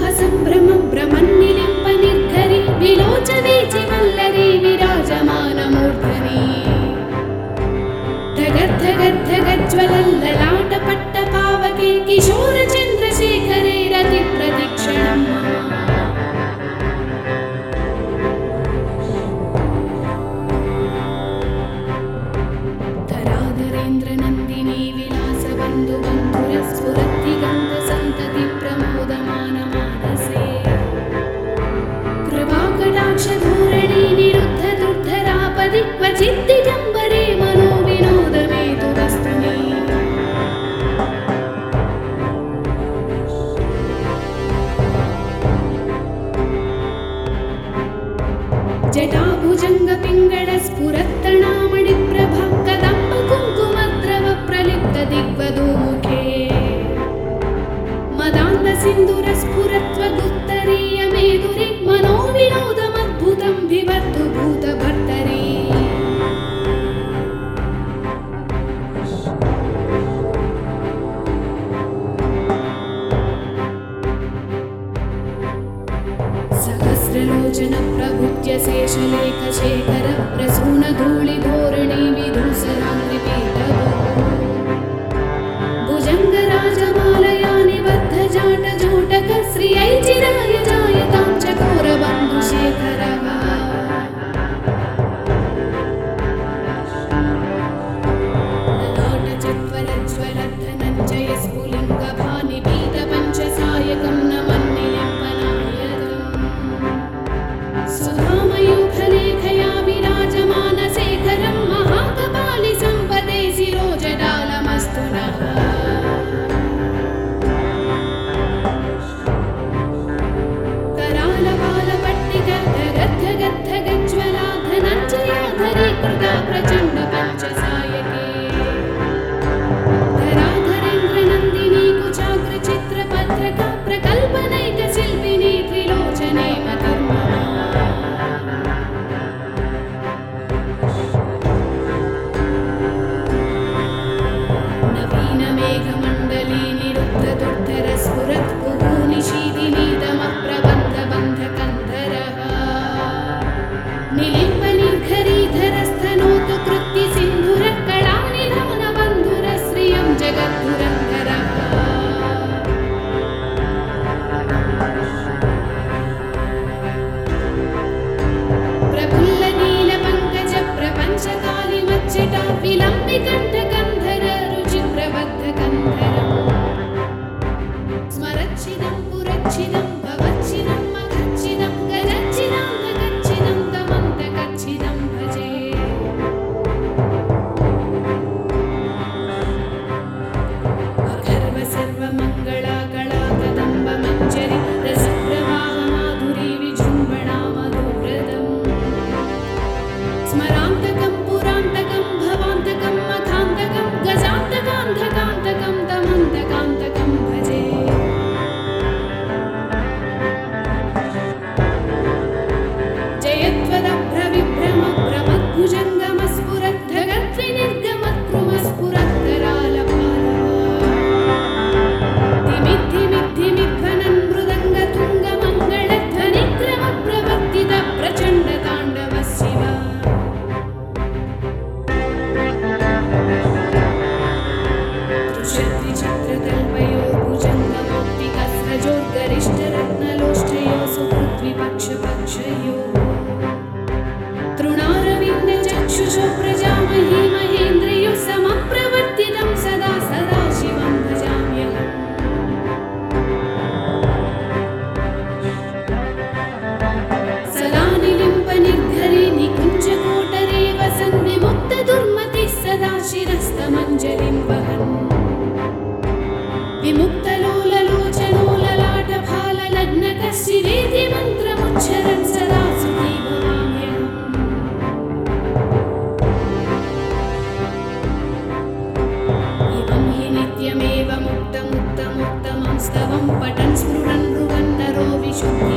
సంభ్రమం భ్రమన్నిలింప నిర్ఘరి విలోచవీచి వల్లరి విరాజమానమూర్ధని ధగద్ధగద్ధగజ్వలల్లలాట పట్ట పావకే కిశోర చంద్రశేఖరే రతి ప్రతిక్షణం ధరాధరేంద్ర నందిని విలాస బంధు బంధుర స్ఫురతి గంధ సంతతి ప్రమోదమాన మానసే కృపాకటాక్ష ధోరణి నిరుద్ధ దుర్ధరాపది క్వచిత్ దిగంబరే మనో వినోదమేతు వస్తుని జటాభుజంగ పింగళ స్ఫురత్తణామణి ప్రభ కదంబ కుంకుమద్రవ ప్రలిప్త దిగ్వధూముఖే మదాంద సింధుర స్ఫురత్వ గుత్తరీయ మేధురి మనో వినోదమద్భుతం వివర్ధు భూత భర్తరీ సహస్రలోచన ప్రభుత్య శేషలేఖ శేఖర ప్రసూన ధూళి ధోరణి విధూసరాంగ్రి పీఠభూ భుజంగ రాజమాలయా నిబద్ధ జాట జూటక శ్రీ ఐచిరాయ జాయతాం చకోర బంధు శేఖరః లలాట చత్వర జ్వల ధనంజయ స్ఫులింగ భాని పీత పంచసాయకం నమన్నిలింపనాయకం సుధామయూఖలేఖయా విరాజమాన శేఖరం మహాకపాలి సంపదే శిరోజటాలమస్తు నః कराल बाल पट्टिक धगद्धगद्धगज्वला धनञ्जयाधरी कृता प्रचण्ड पञ्चसायके धराधरेन्द्र नन्दिनी कुचाग्र चित्रपत्रका प्रकल्पनैक शिल्पिनी त्रिलोचने मतिर्ममा नवीन मेघमण्डली निरुद्ध दुर्धर स्फुरत् कुहूनिशीदिनी दमः प्रबन्ध बन्धकन्धरः निलिम्ब निर्घरीधरस्तनोतु कृत्ति सिन्धुरः कलानिधान बन्धुरः श्रियं जगद्धुरन्धरः प्रफुल्ल नील पङ्कज प्रपञ्चकालिमच्चटा विलम्बिकण्ठकन्धर रुचि प्रबद्धकन्धरम् स्मरच्छिदं पुरच्छिदं भवच्छिदं मखच्छिदं गजच्छिदं दमन्तकच्छिदं भजे अगर्व सर्वमङ्गला कला कदम्ब मञ्जरी रसप्रवाह माधुरी विजृम्भणा मधुव्रतम् स्मरान्तकं पुरान्तकं भवान्तकं मखान्तकं गजान्तकान्धकान्तकं दमन्तकान्तकं भजे जयत्वदभ्रविभ्रम भ्रमद्भुजङ्गमस्फुरद्धगत्विनिर्गमत्कृमस्फुरद्धरालपालः धिमिद्धिमिद्धिमिध्वनन् मृदङ्गतुङ्गमङ्गलध्वनिक्रमप्रवर्तित प्रचण्डताण्डवः शिव दृशद्विचित्रतल्पयोर्भुजङ्गमौक्तिकस्रजोर्गरिष्ठरत्नलोष्ठयो सुहृद्विपक्षपक्षयो तृणारविन्दचक्षुषो प्रजामही महेन्द्रियोः समप्रवर्तितं सदा सदा शिवं भजाम्यहम् सदा निलिम्प निर्घरे निकुञ्जकोटरे वसन् विमुक्तदुर्मतिः सदा शिरस्तमञ्जलिं वहन् विमुक्तलोललोचनोललाटफाललग्नकः शिवेति मन्त्रमुच्चरन् सदा सुखी भवाम्यहम् इमं हि नित्यमेव मुक्तमुत्तमोत्तमं स्तवं पठन् स्फुरन् भ्रुवन् नरो विशुद्धि